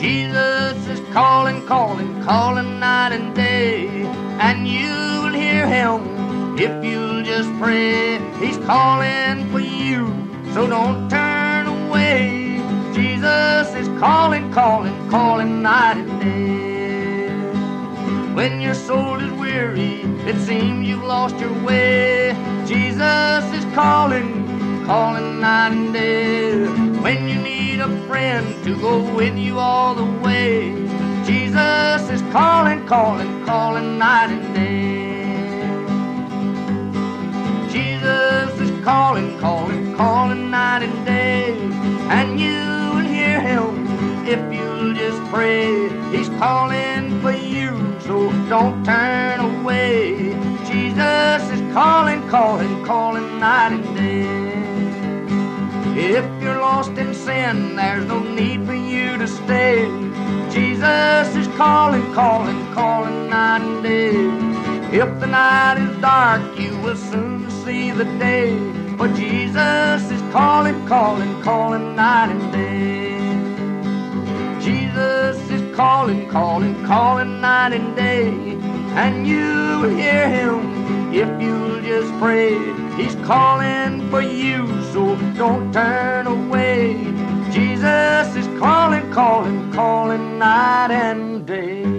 Jesus is calling, calling, calling night and day, and you'll hear him if you'll just pray. He's calling for you, so don't turn away. Jesus is calling, calling, calling night and day. When your soul is weary, it seems you've lost your way, Jesus is calling, calling night and day. When you need a friend to go with you all the way, Jesus is calling, calling, calling night and day. Jesus is calling, calling, calling night and day, and you'll hear him if you'll just pray. He's calling for you, so don't turn away. Jesus is calling, calling, calling night and day. If you're lost in sin, there's no need for you to stay. Jesus is calling, calling, calling night and day. If the night is dark, you will soon see the day. For Jesus is calling, calling, calling night and day. Jesus is calling, calling, calling night and day, and you'll hear him if you'll just pray. He's calling for you, so don't turn away. Jesus is calling, calling, calling night and day.